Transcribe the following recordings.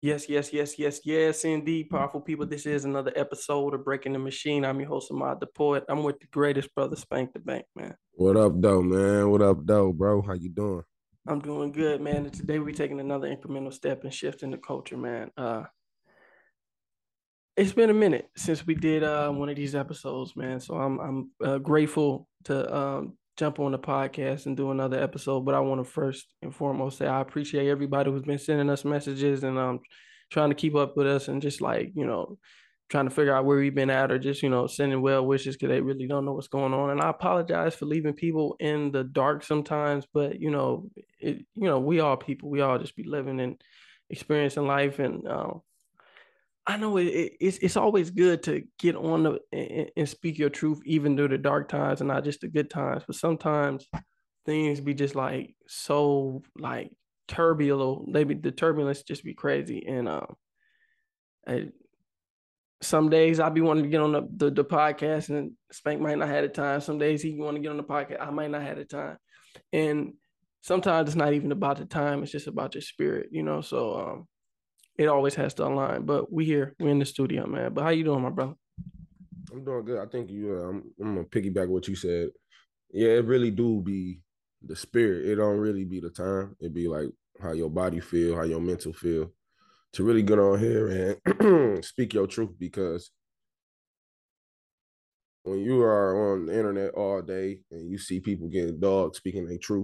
Yes, yes, yes, yes, yes, indeed, powerful people. This is another episode of Breaking the Machine. I'm your host, Ahmad the Poet. I'm with the greatest brother, Spank the Bank, man. What up, though, man? What up, though, bro? How you doing? I'm doing good, man. And today we're taking another incremental step and shifting the culture, man. It's been a minute since we did one of these episodes, man. So I'm grateful to jump on the podcast and do another episode. But I want to first and foremost say I appreciate everybody who's been sending us messages and trying to keep up with us and just like trying to figure out where we've been at or just sending well wishes because they really don't know what's going on. And I apologize for leaving people in the dark sometimes, but we all people, we all just be living and experiencing life and I know it's always good to get on and speak your truth even through the dark times and not just the good times. But sometimes things be just like so like turbulent. Maybe the turbulence just be crazy. And I, some days I be wanting to get on the podcast and Spank might not have the time. Some days he want to get on the podcast. I might not have the time. And sometimes it's not even about the time. It's just about your spirit. So it always has to align. But we're in the studio, man. But how you doing, my brother? I'm doing good. I think I'm gonna piggyback what you said. Yeah, it really do be the spirit. It don't really be the time. It be like how your body feel, how your mental feel. To really get on here and speak your truth, because when you are on the internet all day and you see people getting dogs speaking their truth,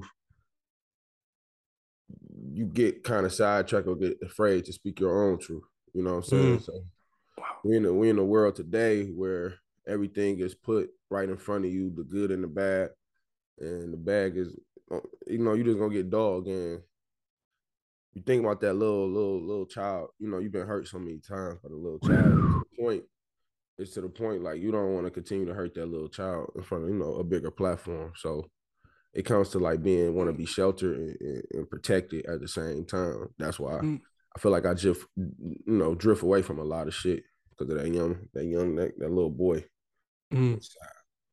you get kind of sidetracked or get afraid to speak your own truth. You know what I'm saying? Mm. So Wow. we're in a world today where everything is put right in front of you, the good and the bad, and the bag is, you just gonna get dog. And you think about that little child. You've been hurt so many times by the little child. It's to the point like you don't want to continue to hurt that little child in front of a bigger platform. So it comes to like being want to be sheltered and protected at the same time. That's why Mm. I feel like I just drift away from a lot of shit because of that little boy Mm. inside.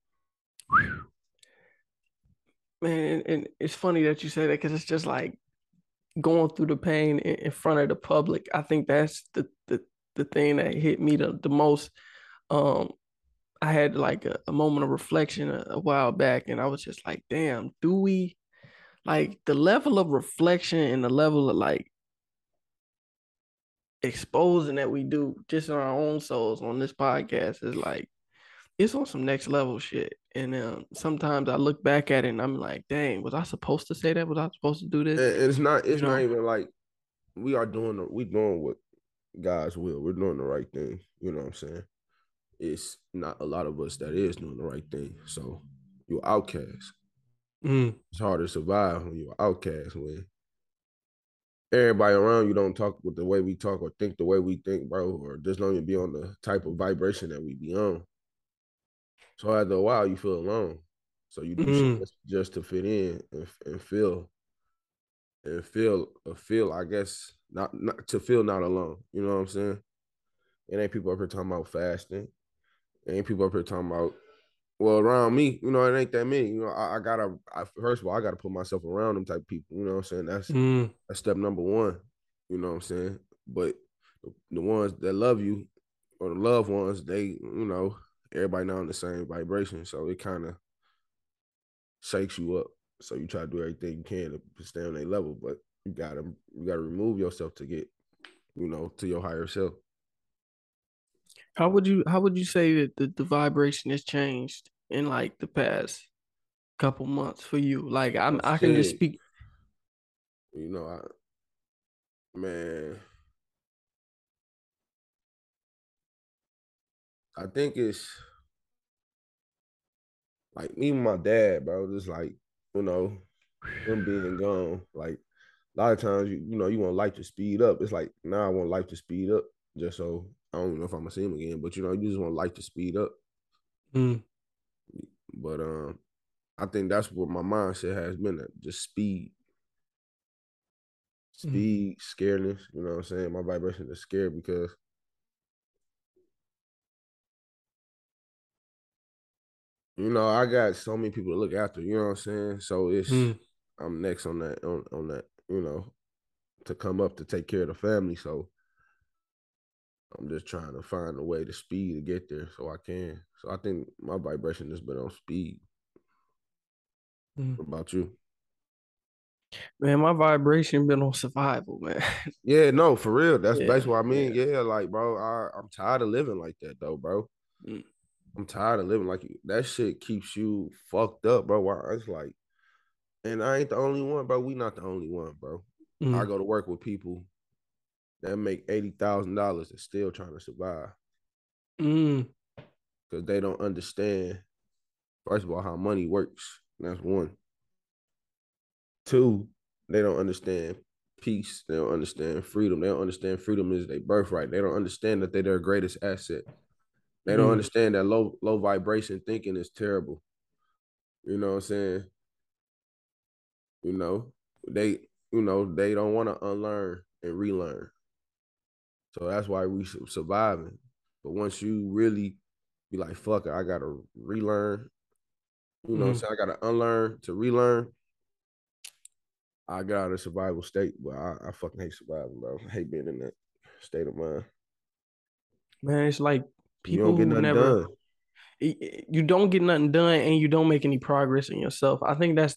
Man, and it's funny that you say that because it's just like going through the pain in front of the public. I think that's the thing that hit me the most. Um, I had like a moment of reflection a while back, and I was just like, damn, do we like the level of reflection and the level of like exposing that we do just in our own souls on this podcast is like it's on some next level shit. And sometimes I look back at it and I'm like, dang, was I supposed to say that? Was I supposed to do this? And it's not You it's not know? even like we doing what God's will. We're doing the right thing. You know what I'm saying? It's not a lot of us that is doing the right thing. So you're outcast. Mm, It's hard to survive when you're outcast, when everybody around you don't talk with the way we talk or think the way we think, bro, or just don't even be on the type of vibration that we be on. So after a while, you feel alone. So you do shit mm. just to fit in and feel, I guess, not to feel not alone. You know what I'm saying? It ain't people up here talking about fasting. It ain't people up here talking about, well, around me, it ain't that many. First of all, I gotta put myself around them type of people. You know what I'm saying? Mm. That's step number one. You know what I'm saying? But the ones that love you or the loved ones, everybody not on the same vibration. So it kind of shakes you up. So you try to do everything you can to stay on their level, but you gotta remove yourself to get, to your higher self. How would you say that the vibration has changed in like the past couple months for you? Like I can just Shit, speak. you know, man, I think it's like even my dad, bro. Just like you know, him being gone. Like a lot of times, you want life to speed up. It's like now I want life to speed up, just so I don't know if I'm gonna see him again. But you just want life to speed up. Mm, But I think that's what my mindset has been at, just mm, scaredness. You know what I'm saying? My vibration is scared because I got so many people to look after. You know what I'm saying? So mm, I'm next on that to come up to take care of the family. So I'm just trying to find a way to speed to get there so I can. So I think my vibration has been on speed. Mm. What about you? Man, my vibration been on survival, man. Yeah, no, for real. That's Yeah, basically what I mean. yeah. Yeah, like, bro, I'm tired of living like that, though, bro. Mm, I'm tired of living like that. Shit keeps you fucked up, bro. It's like, and I ain't the only one, bro. We not the only one, bro. I mm, go to work with people that make $80,000 and still trying to survive mm, because they don't understand. First of all, how money works. That's one. Two, they don't understand peace. They don't understand freedom. They don't understand freedom is their birthright. They don't understand that they're their greatest asset. They don't mm, understand that low vibration thinking is terrible. You know what I'm saying? You know, they they don't want to unlearn and relearn. So that's why we surviving. But once you really be like, fuck it, I gotta relearn. You know what I'm mm. saying? I gotta unlearn to relearn. I got out of survival state, but I fucking hate surviving, bro. I hate being in that state of mind. Man, it's like You people don't get who nothing never done. you don't get nothing done and you don't make any progress in yourself. I think that's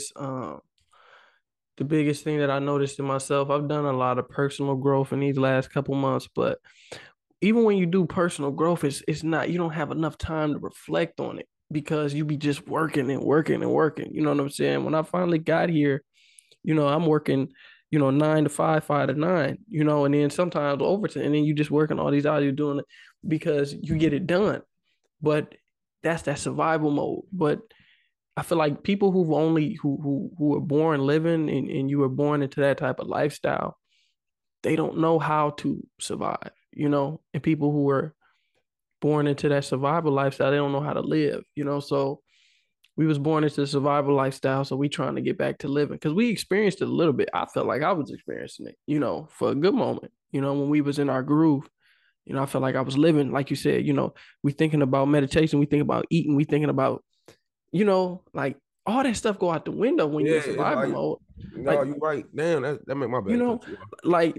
the biggest thing that I noticed in myself. I've done a lot of personal growth in these last couple months, but even when you do personal growth, it's not, you don't have enough time to reflect on it because you be just working and working and working. You know what I'm saying? When I finally got here, I'm working, 9 to 5, 5 to 9, and then sometimes overtime, and then you just working all these hours, you're doing it because you get it done. But that's that survival mode. But I feel like people who've only who were born living and you were born into that type of lifestyle, they don't know how to survive, and people who were born into that survival lifestyle, they don't know how to live, So we was born into the survival lifestyle, so we trying to get back to living because we experienced it a little bit. I felt like I was experiencing it, for a good moment, when we was in our groove. I felt like I was living, like you said, we thinking about meditation, we think about eating, we thinking about, like all that stuff go out the window when you Yeah, in it's survival like, mode. no, Like, you right. Damn, that make my you bad know, cut you off.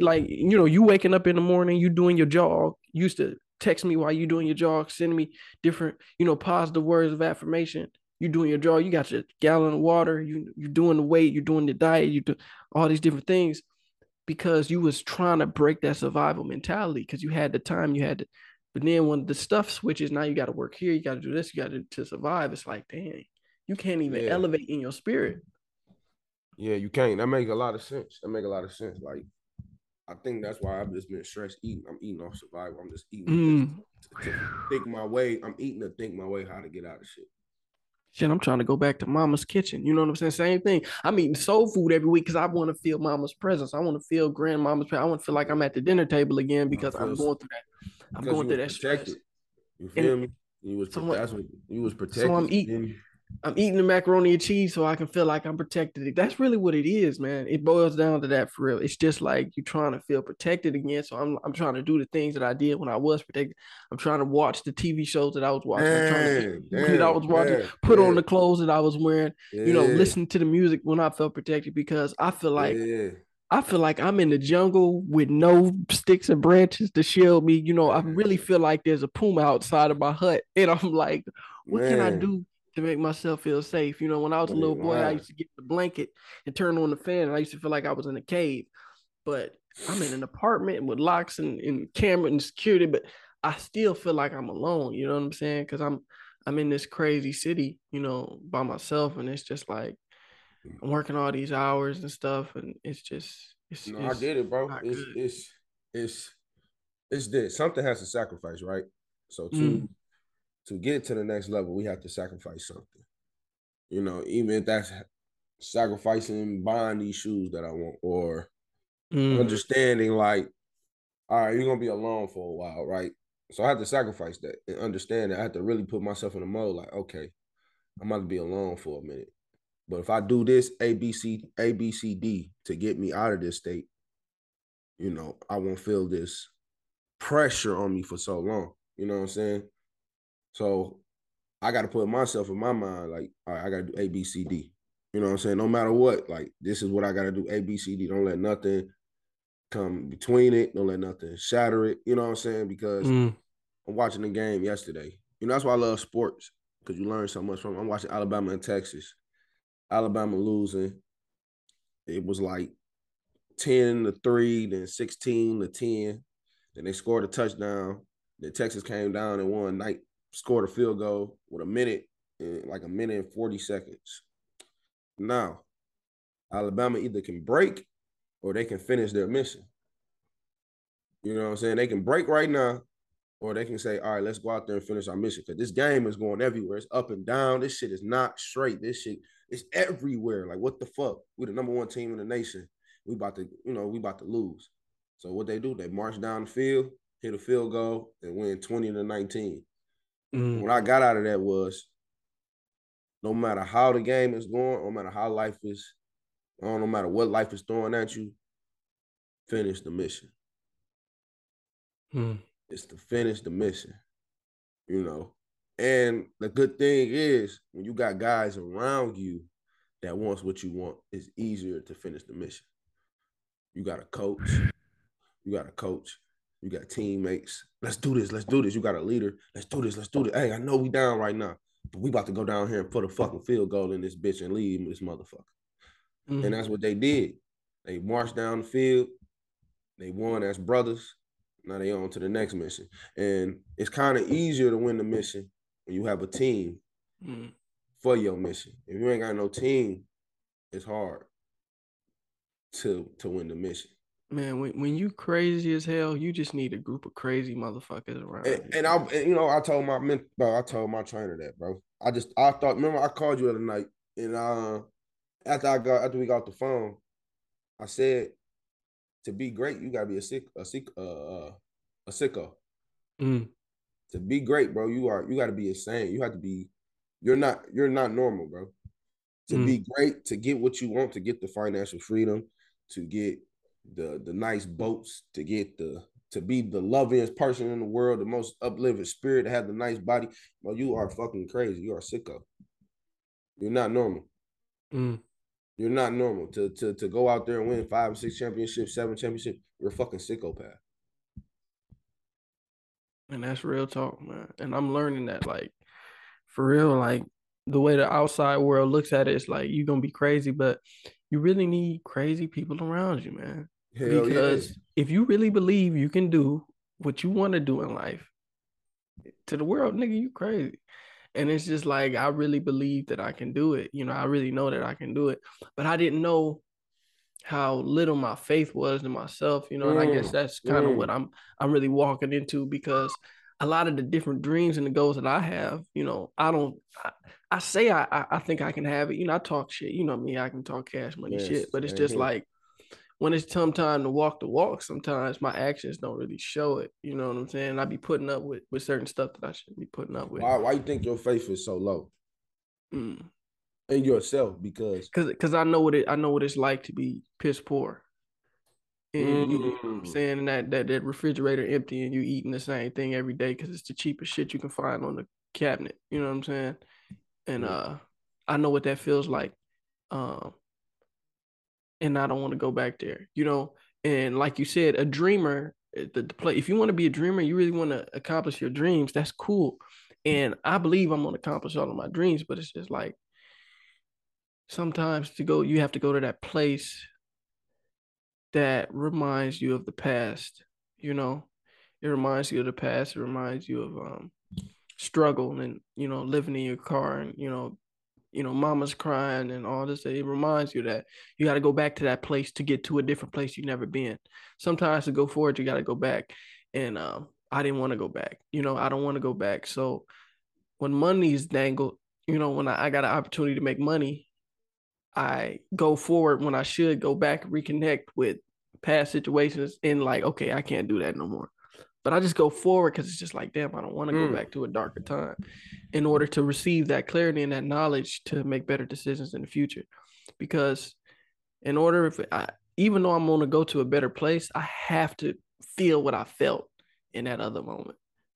you waking up in the morning, you doing your jog. You used to text me while you doing your jog, send me different, positive words of affirmation. You doing your jog, you got your gallon of water, you doing the weight, you doing the diet, you do all these different things because you was trying to break that survival mentality because you had the time, you had to. But then when the stuff switches, now you got to work here, you got to do this, you got to survive. It's like, dang, you can't even Yeah, elevate in your spirit. yeah, you can't. That make a lot of sense. That make a lot of sense. Like, I think that's why I've just been stressed eating. I'm eating off survival. I'm just eating just Mm. to think my way. I'm eating to think my way how to get out of shit. Shit, I'm trying to go back to mama's kitchen. You know what I'm saying? Same thing. I'm eating soul food every week because I want to feel mama's presence. I want to feel grandmama's presence. I want to feel like I'm at the dinner table again I because feel I'm because going you through was that stress. protected. You And feel me? You was so, that's what you was so protected. You feel me? I'm eating the macaroni and cheese so I can feel like I'm protected. That's really what it is, man. It boils down to that for real. It's just like you're trying to feel protected again. So I'm trying to do the things that I did when I was protected. I'm trying to watch the TV shows that I was watching. I'm trying to eat Damn, the food that I damn, was watching, yeah, put on yeah, the clothes that I was wearing, yeah, listen to the music when I felt protected because yeah. I feel like I'm in the jungle with no sticks and branches to shield me. I really Man, feel like there's a puma outside of my hut. And I'm like, what can I man, do to make myself feel safe? When I was a you little ain't boy, I lying. used to get the blanket and turn on the fan, and I used to feel like I was in a cave. But I'm in an apartment with locks and camera and security, but I still feel like I'm alone. You know what I'm saying? Because I'm in this crazy city, by myself, and it's just like I'm working all these hours and stuff, and it's just No, I it's get it, bro. not good. It's it's this. Something has to sacrifice, right? So Mm, to get to the next level, we have to sacrifice something. Even if that's sacrificing buying these shoes that I want, or mm, understanding like, all right, you're gonna be alone for a while, right? So I have to sacrifice that and understand that I have to really put myself in the mode, like, okay, I'm about to be alone for a minute. But if I do this A B C D to get me out of this state, I won't feel this pressure on me for so long. You know what I'm saying? So I got to put myself in my mind, like, all right, I got to do A, B, C, D. You know what I'm saying? No matter what, like, this is what I got to do A, B, C, D. Don't let nothing come between it. Don't let nothing shatter it. You know what I'm saying? Because Mm. I'm watching the game yesterday. You know, that's why I love sports, because you learn so much from it. I'm watching Alabama and Texas. Alabama losing. It was like 10-3, then 16-10. Then they scored a touchdown. Then Texas came down and won. Knight scored a field goal with like a minute and 40 seconds. Now, Alabama either can break or they can finish their mission. You know what I'm saying? They can break right now, or they can say, all right, let's go out there and finish our mission. Because this game is going everywhere. It's up and down. This shit is not straight. This shit is everywhere. Like, what the fuck? We're the number one team in the nation. We about to lose. So what they do, they march down the field, hit a field goal, and win 20-19. Mm. What I got out of that was, no matter how the game is going, no matter how life is, no matter what life is throwing at you, finish the mission. Mm. It's to finish the mission, you know. And the good thing is, when you got guys around you that wants what you want, it's easier to finish the mission. You got a coach. You got a coach. You got teammates. Let's do this. Let's do this. You got a leader. Let's do this. Let's do this. Hey, I know we down right now, but we about to go down here and put a fucking field goal in this bitch and leave this motherfucker. And that's what they did. They marched down the field. They won as brothers. Now they on to the next mission. And it's kind of easier to win the mission when you have a team for your mission. If you ain't got no team, it's hard to win the mission. Man, when you crazy as hell, you just need a group of crazy motherfuckers around you. I told my trainer that, bro. I thought, remember I called you the other night, and after we got off the phone, I said, to be great, you gotta be a sicko. Mm. To be great, bro, you gotta be insane. You have to be. You're not normal, bro. To be great, to get what you want, to get the financial freedom, to get the nice boats, to be the lovingest person in the world, the most uplifting spirit, to have the nice body. Well, you are fucking crazy. You are sicko. You're not normal. You're not normal. To go out there and win 5 or 6 championships, 7 championships, you're a fucking psychopath. And that's real talk, man. And I'm learning that, like, for real, like, the way the outside world looks at it, it's like you're gonna be crazy, but you really need crazy people around you, man. Hell yeah. Because if you really believe you can do what you want to do in life, to the world, nigga, you crazy. And it's just like, I really believe that I can do it. You know, I really know that I can do it. But I didn't know how little my faith was in myself, you know, and I guess that's kind of what I'm really walking into, because a lot of the different dreams and the goals that I have, you know, I say I think I can have it. You know, I talk shit, you know me, I can talk cash money shit, but it's just like, when it's some time to walk the walk, sometimes my actions don't really show it. You know what I'm saying? I be putting up with certain stuff that I shouldn't be putting up with. Why you think your faith is so low? In yourself? Because I know what it's like to be piss poor. And you know what I'm saying, that refrigerator empty and you eating the same thing every day because it's the cheapest shit you can find on the cabinet. You know what I'm saying? And I know what that feels like. And I don't want to go back there, you know. And like you said, a dreamer, the play. If you want to be a dreamer, you really want to accomplish your dreams. That's cool, and I believe I'm gonna accomplish all of my dreams. But it's just like, sometimes you have to go to that place that reminds you of the past. You know, it reminds you of the past. It reminds you of struggle and, you know, living in your car and, you know, mama's crying and all this. It reminds you that you got to go back to that place to get to a different place you've never been. Sometimes to go forward, you got to go back. And I didn't want to go back. You know, I don't want to go back. So when money is dangled, you know, when I got an opportunity to make money, I go forward when I should go back and reconnect with past situations and like, okay, I can't do that no more. But I just go forward because it's just like, damn, I don't want to go back to a darker time, in order to receive that clarity and that knowledge to make better decisions in the future. Because in order, even though I'm going to go to a better place, I have to feel what I felt in that other moment.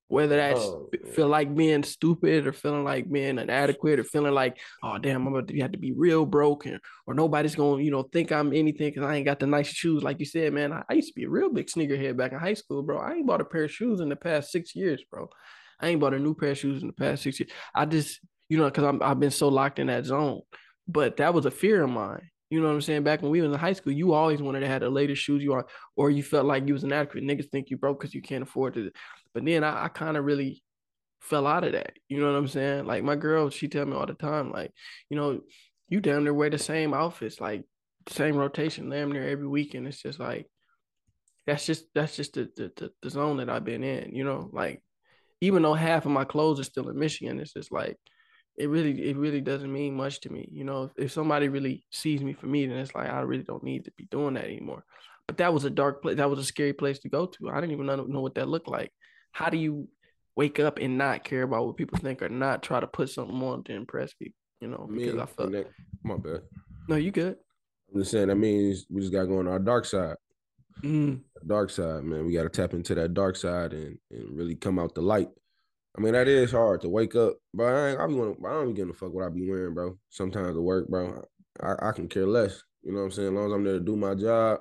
Whether that's Oh, feel like being stupid or feeling like being inadequate or feeling like, oh damn, I'm about to have to be real broken or nobody's gonna, think I'm anything because I ain't got the nice shoes. Like you said, man, I used to be a real big sneakerhead back in high school, bro. I ain't bought a pair of shoes in the past 6 years, bro. I ain't bought a new pair of shoes in the past 6 years. I just, because I've been so locked in that zone. But that was a fear of mine. You know what I'm saying? Back when we was in high school, you always wanted to have the latest shoes you are, or you felt like you was inadequate. Niggas think you broke because you can't afford to. But then I kind of really fell out of that. You know what I'm saying? Like my girl, she tell me all the time, like, you damn near wear the same outfits, like same rotation, damn near every weekend. It's just like that's just the zone that I've been in. Like even though half of my clothes are still in Michigan, it's just like it really doesn't mean much to me. If somebody really sees me for me, then it's like I really don't need to be doing that anymore. But that was a dark place. That was a scary place to go to. I didn't even know what that looked like. How do you wake up and not care about what people think or not try to put something on to impress people? Because I felt my bad. no, you good. I'm just saying that means we just got to go on our dark side. Mm. Dark side, man. We got to tap into that dark side and really come out the light. I mean, that is hard to wake up, but I don't be giving a fuck what I be wearing, bro. Sometimes at work, bro, I can care less. You know what I'm saying? As long as I'm there to do my job,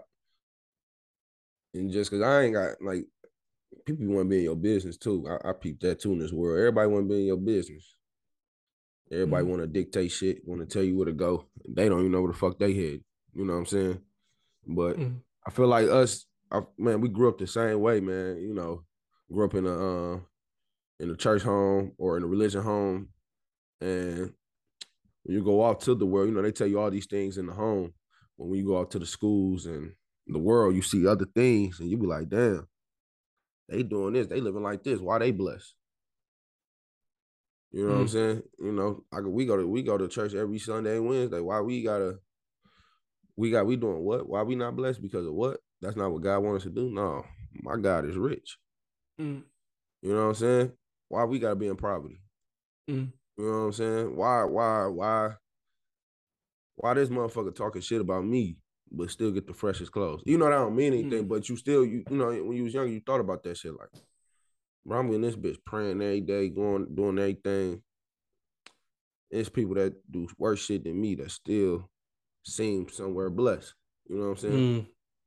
and just because I ain't got like people want to be in your business too. I peep that too in this world. Everybody want to be in your business. Everybody Mm. want to dictate shit, want to tell you where to go. They don't even know where the fuck they head. You know what I'm saying? But Mm. I feel like us, man, we grew up the same way, man. Grew up in a church home or in a religion home, and when you go out to the world, they tell you all these things in the home. But when you go out to the schools and the world, you see other things, and you be like, damn, they doing this, they living like this. Why they blessed? You know what I'm Mm. saying? We go to church every Sunday and Wednesday. Why we doing what? Why we not blessed? Because of what? That's not what God wants us to do. No, my God is rich. Mm. You know what I'm saying? Why we gotta be in poverty? Mm. You know what I'm saying? Why this motherfucker talking shit about me, but still get the freshest clothes? You know that don't mean anything, Mm. but when you was young, you thought about that shit like, bro, I'm in this bitch praying every day, going doing everything. It's people that do worse shit than me that still seem somewhere blessed. You know what I'm saying? Mm.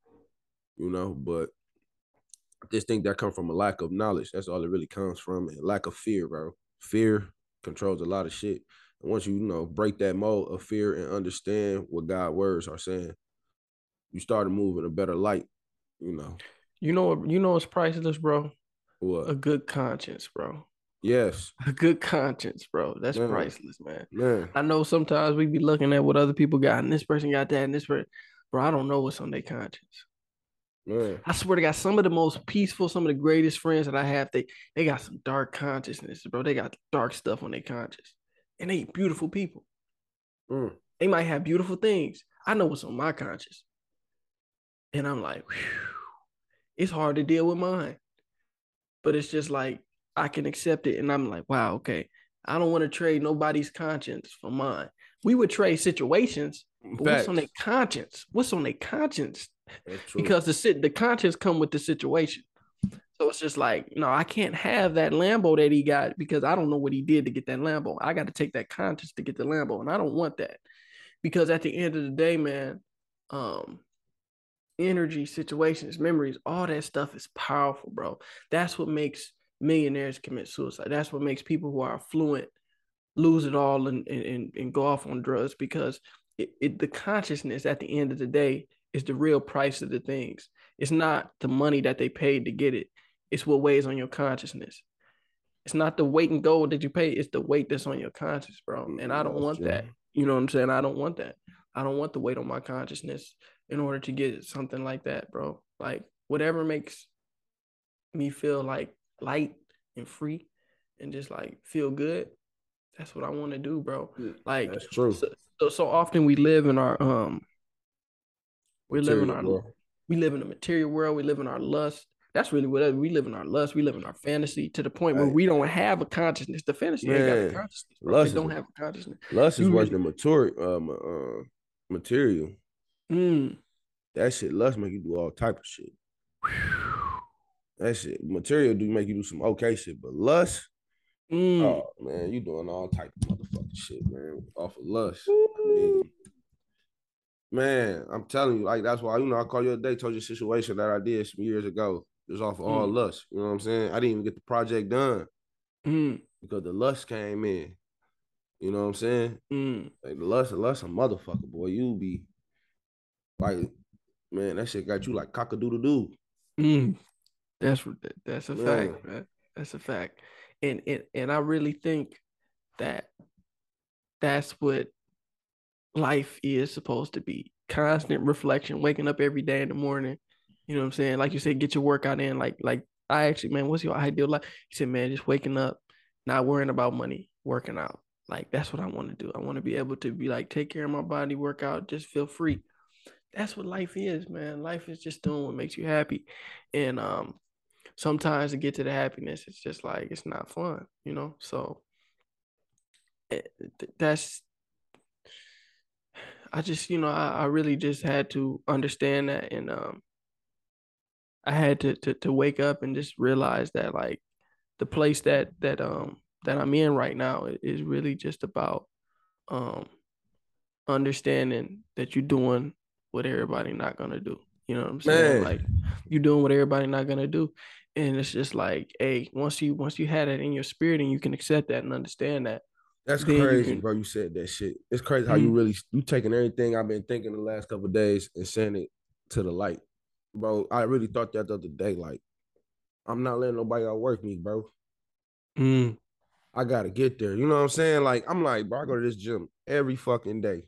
But I just think that comes from a lack of knowledge. That's all it really comes from, and lack of fear, bro. Fear controls a lot of shit. And once you break that mold of fear and understand what God's words are saying, you start to move in a better light. You know What's priceless, bro? what? A good conscience, bro. Yes, A good conscience, bro. That's man, priceless, man. man, I know sometimes we be looking at what other people got, and this person got that, and this person, bro. I don't know what's on their conscience. man. I swear to God, some of the most peaceful, some of the greatest friends that I have, they got some dark consciousness, bro. They got dark stuff on their conscience, and they beautiful people. Mm. They might have beautiful things. I know what's on my conscience, and I'm like, whew, it's hard to deal with mine, but it's just like I can accept it, and I'm like, wow, okay. I don't want to trade nobody's conscience for mine. We would trade situations, but what's on their Facts. conscience? What's on their conscience? That's true. Because the conscience come with the situation. So it's just like, I can't have that Lambo that he got because I don't know what he did to get that Lambo. I got to take that conscience to get the Lambo, and I don't want that because at the end of the day, man, um, energy, situations, memories, all that stuff is powerful, bro. That's what makes millionaires commit suicide. That's what makes people who are affluent lose it all and go off on drugs because the consciousness at the end of the day is the real price of the things. It's not the money that they paid to get it. It's what weighs on your consciousness. It's not the weight in gold that you pay. It's the weight that's on your conscience, bro. And I don't That's want true. that. You know what I'm saying? I don't want that. I don't want the weight on my consciousness in order to get something like that, bro. Like whatever makes me feel like light and free and just like feel good, that's what I want to do, bro. Like That's true. so often we live in our we live in Material, our bro. we live in a material world, we live in our lust. That's really what we live in our lust, we live in our fantasy to the point where Hey, we don't have a consciousness. The fantasy ain't got a man, consciousness, bro. It lust is don't a have a consciousness. lust is You worse really than material. mm, That shit, lust make you do all type of shit. That shit, material do make you do some okay shit, but lust, Mm. oh man, you doing all type of motherfucking shit, man, off of lust. I Ooh. mean, man, I'm telling you, like that's why I called you a day, told you a situation that I did some years ago. It was off of all Mm. lust. You know what I'm saying? I didn't even get the project done Mm. because the lust came in. You know what I'm saying? Mm. Like the lust, a motherfucker, boy. You be like, man, that shit got you like cock a doodle doo. Mm. That's a Man, fact, man. That's a fact. And I really think that that's what life is supposed to be. Constant reflection, waking up every day in the morning. You know what I'm saying? Like you said, get your workout in. Like I actually, man, what's your ideal life? He said, man, just waking up, not worrying about money, working out. Like that's what I want to do. I want to be able to be like take care of my body, work out, just feel free. That's what life is, man. Life is just doing what makes you happy. And sometimes to get to the happiness, it's just like it's not fun, you know? So that's I just, I really just had to understand that, and I had to wake up and just realize that like the place that I'm in right now is really just about um understanding that you're doing what everybody not gonna do. You know what I'm saying? man, Like you're doing what everybody not gonna do. And it's just like, hey, once you had it in your spirit and you can accept that and understand that, that's then you crazy, can bro. You said that shit. It's crazy how mm, you taking everything I've been thinking the last couple of days and saying it to the light, bro. I really thought that the other day. Like, I'm not letting nobody outwork me, bro. mm, I gotta get there. You know what I'm saying? Like, I'm like, bro, I go to this gym every fucking day.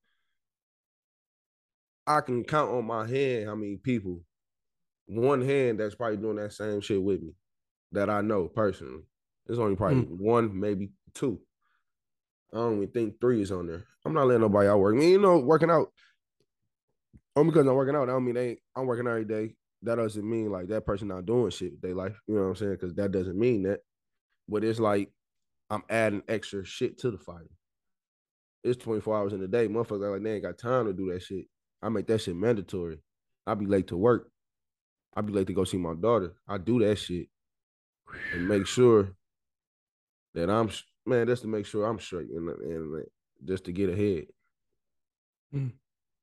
I can count on my hand how many people, one hand that's probably doing that same shit with me that I know personally. There's only probably mm, one, maybe two. I don't even think three is on there. I'm not letting nobody outwork me. Working out. Only because I'm working out, I don't mean I'm working out every day. That doesn't mean like that person not doing shit with their life. You know what I'm saying? Because that doesn't mean that. But it's like I'm adding extra shit to the fire. It's 24 hours in a day. Motherfuckers are like, they ain't got time to do that shit. I make that shit mandatory. I be late to work. I be late to go see my daughter. I do that shit and make sure that man, just to make sure I'm straight and just to get ahead. mm.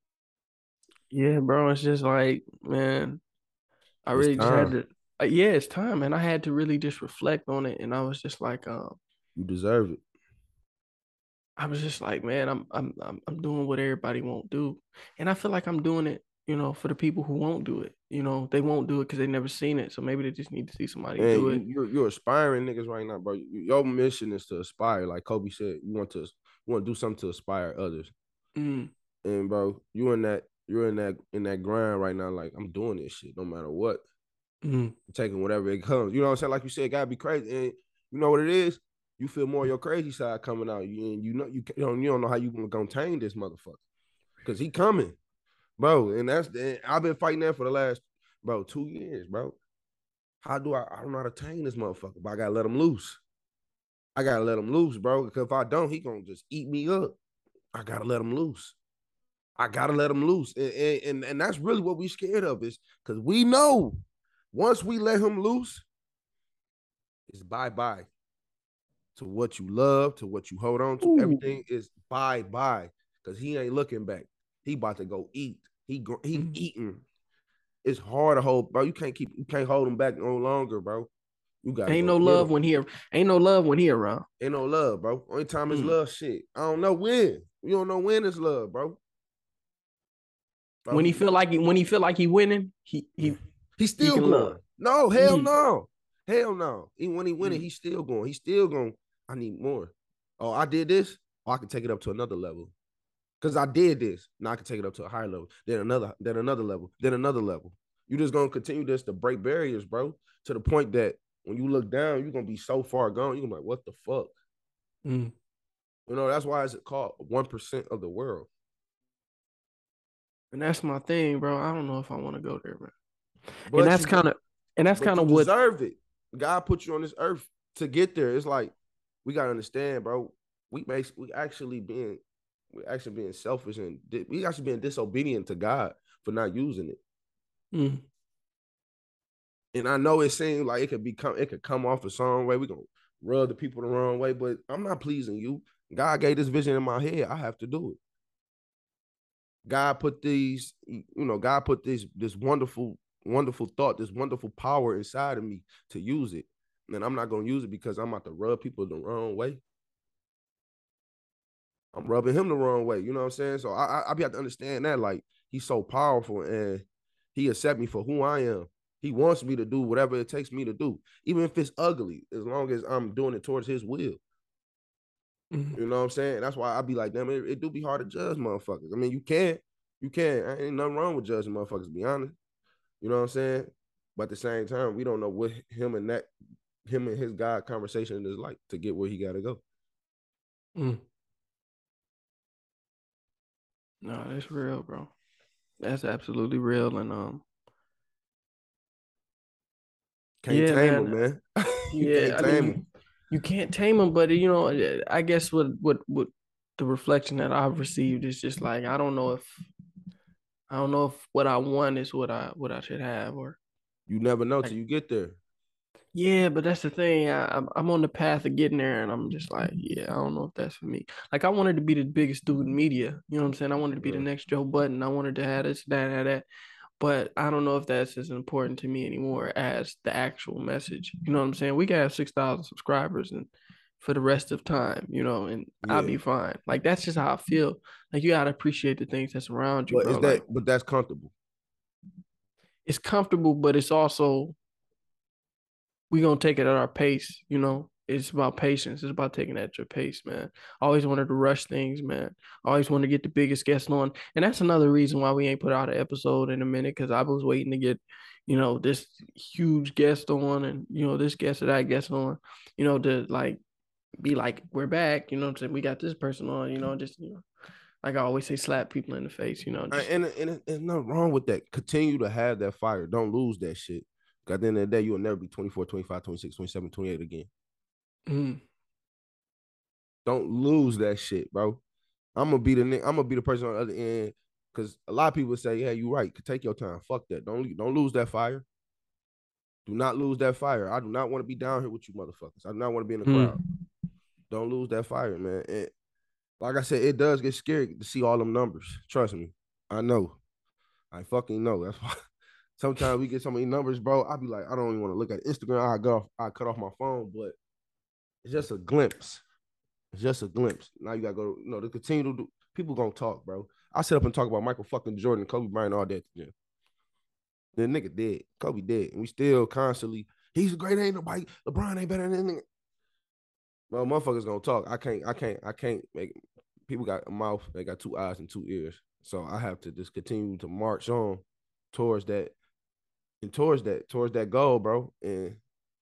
Yeah, bro. It's just like, man, I It's really just had time. to. Yeah, it's time, and I had to really just reflect on it, and I was just like, You deserve it. I was just like, man, I'm doing what everybody won't do, and I feel like I'm doing it, for the people who won't do it. They won't do it because they never seen it, so maybe they just need to see somebody And do it. you're aspiring niggas right now, bro. Your mission is to aspire. Like Kobe said, you want to do something to aspire others. Mm, And bro, you're in that grind right now. Like I'm doing this shit no matter what. mm, I'm taking whatever it comes. You know what I'm saying? Like you said, it gotta be crazy. And you know what it is? You feel more your crazy side coming out. You don't know how you gonna contain this motherfucker. Cause he coming, bro. And I've been fighting that for the last 2 years, bro. How do I don't know how to tame this motherfucker, but I gotta let him loose. I gotta let him loose, bro. Because if I don't, he gonna just eat me up. I gotta let him loose. I gotta let him loose. And that's really what we scared of is because we know once we let him loose, it's bye-bye to what you love, to what you hold on to. ooh, Everything is bye-bye. Because he ain't looking back. He about to go eat. He mm. eating. It's hard to hold, bro. You can't hold him back no longer, bro. You gotta Ain't go no get love him. when he, ain't no love when he around. Ain't no love, bro. Only time is Mm. love shit. I don't know when. You don't know when it's love, bro. Bro, When he feel like he winning, he's he still can love. going. No, hell Mm, no. Hell no. Even when he winning, mm, he's still going. He's still going. I need more. Oh, I did this. Oh, I can take it up to another level. Because I did this. Now I can take it up to a higher level. Then another level. Then another level. You just gonna continue this to break barriers, bro. To the point that when you look down, you're gonna be so far gone. You're gonna be like, what the fuck? mm. That's why it's called 1% of the world. And that's my thing, bro. I don't know if I want to go there, man. And But that's you kind of and that's but kind you of what deserve it. God put you on this earth to get there. It's like we gotta understand, bro. We actually being selfish and we actually being disobedient to God for not using it. mm, And I know it seems like it could come off the wrong way. We gonna rub the people the wrong way, but I'm not pleasing you. God gave this vision in my head. I have to do it. God put God put this wonderful thought, this wonderful power inside of me to use it. And I'm not gonna use it because I'm about to rub people the wrong way. I'm rubbing him the wrong way. You know what I'm saying? So I be have to understand that, like, he's so powerful and he accept me for who I am. He wants me to do whatever it takes me to do, even if it's ugly, as long as I'm doing it towards his will. Mm-hmm. You know what I'm saying? That's why I be like, damn, it do be hard to judge motherfuckers. I mean, you can. Ain't nothing wrong with judging motherfuckers, to be honest. You know what I'm saying? But at the same time, we don't know what him and his God conversation is like to get where he got to go. Mm. No, that's real, bro. That's absolutely real. And Can't yeah, tame him, man. man. You Yeah, can't I mean tame him. you can't tame them, but I guess what the reflection that I've received is just like I don't know if what I want is what I should have or You never know till like you get there. yeah, but that's the thing. I'm on the path of getting there, and I'm just like, yeah, I don't know if that's for me. Like, I wanted to be the biggest dude in media. You know what I'm saying? I wanted to be the Yeah. next Joe Budden. I wanted to have this, that, that. But I don't know if that's as important to me anymore as the actual message. You know what I'm saying? We can have 6,000 subscribers and for the rest of time, and I'll Yeah. be fine. Like that's just how I feel. Like you gotta appreciate the things that's around you, But bro. Like that's comfortable. it's comfortable, but it's also we gonna take it at our pace. It's about patience. It's about taking it at your pace, man. I always wanted to rush things, man. I always wanted to get the biggest guest on. And that's another reason why we ain't put out an episode in a minute, because I was waiting to get, this huge guest on and this guest or that guest on, to like be like, we're back, what I'm saying? We got this person on, just like I always say, slap people in the face, just And there's nothing wrong with that. Continue to have that fire. Don't lose that shit. 'Cause at the end of the day, you'll never be 24, 25, 26, 27, 28 again. mm, Don't lose that shit, bro. I'm gonna be the person on the other end. Cause a lot of people say, yeah, you're right. Take your time. Fuck that. Don't lose that fire. Do not lose that fire. I do not want to be down here with you motherfuckers. I do not want to be in the crowd. mm, Don't lose that fire, man. And like I said, it does get scary to see all them numbers. Trust me. I know. I fucking know. That's why sometimes we get so many numbers, bro. I be like, I don't even want to look at Instagram. I cut off my phone, but it's just a glimpse. It's just a glimpse. Now you gotta go, to continue to do. People gonna talk, bro. I sit up and talk about Michael fucking Jordan, Kobe Bryant, all that. Yeah. The nigga dead. Kobe dead. And we still constantly, he's great, ain't nobody. LeBron ain't better than nigga. Well, motherfuckers gonna talk. I can't make people got a mouth, they got two eyes and two ears. So I have to just continue to march on towards that and towards that goal, bro. And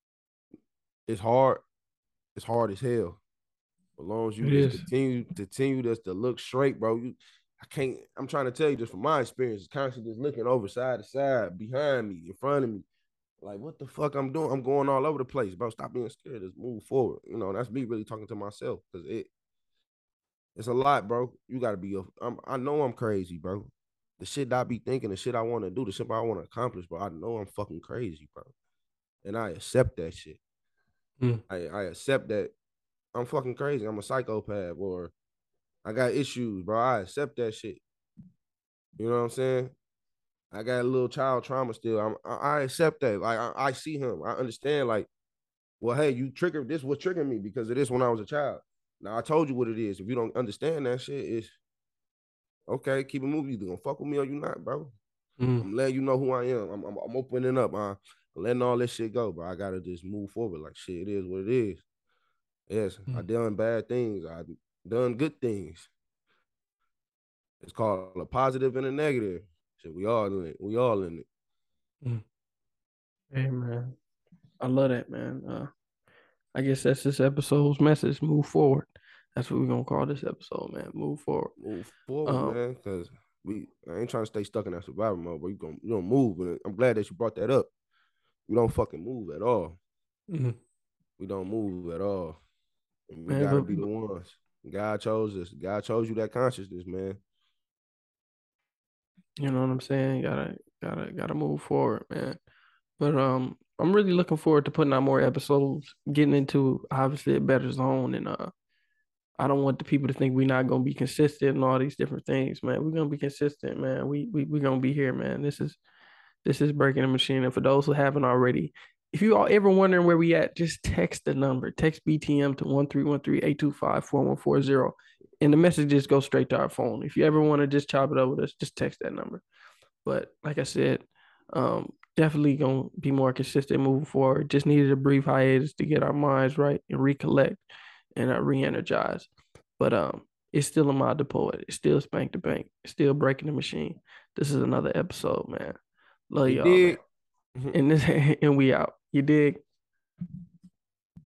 it's hard. It's hard as hell. As long as you it just is. continue just to look straight, bro. I'm trying to tell you just from my experience, constantly just looking over side to side, behind me, in front of me. Like, what the fuck I'm doing? I'm going all over the place, bro. Stop being scared. Just move forward. That's me really talking to myself because it's a lot, bro. You gotta be. I know I'm crazy, bro. The shit I be thinking, the shit I want to do, the shit I want to accomplish, bro. I know I'm fucking crazy, bro, and I accept that shit. Mm. I accept that I'm fucking crazy. I'm a psychopath, or I got issues, bro. I accept that shit. You know what I'm saying? I got a little child trauma still. I accept that. Like I see him. I understand. Like, well, hey, you triggered this. What triggered me because of this when I was a child. Now I told you what it is. If you don't understand that shit, it's okay. Keep it moving. You gonna fuck with me or you not, bro? Mm. I'm letting you know who I am. I'm opening up. I'm letting all this shit go, bro. I gotta just move forward. Like shit, it is what it is. Yes, I Mm. done bad things. I done good things. It's called a positive and a negative. So we all in it. We all in it. Mm. Hey man, I love that, man. I guess that's this episode's message. Move forward. That's what we're gonna call this episode, man. Move forward. Move forward, Um, man. Cause I ain't trying to stay stuck in that survival mode, but you don't move. And I'm glad that you brought that up. We don't fucking move at all. mm, We don't move at all. And we man, gotta but be the ones. God chose us. God chose you that consciousness, man. you know what I'm saying? Gotta move forward, man. But I'm really looking forward to putting out more episodes, getting into obviously a better zone, and I don't want the people to think we're not gonna be consistent and all these different things, man. We're gonna be consistent, man. We gonna be here, man. This is Breaking the Machine. And for those who haven't already, if you are ever wondering where we at, just text the number. Text BTM to 1313-825-4140. And the messages go straight to our phone. If you ever want to just chop it up with us, just text that number. But like I said, definitely gonna be more consistent moving forward. Just needed a brief hiatus to get our minds right and recollect and re-energize. But it's still a mod the poet. It's still Spank the Bank. It's still Breaking the Machine. This is another episode, man. Love You y'all, man. did. And this and we out. You dig?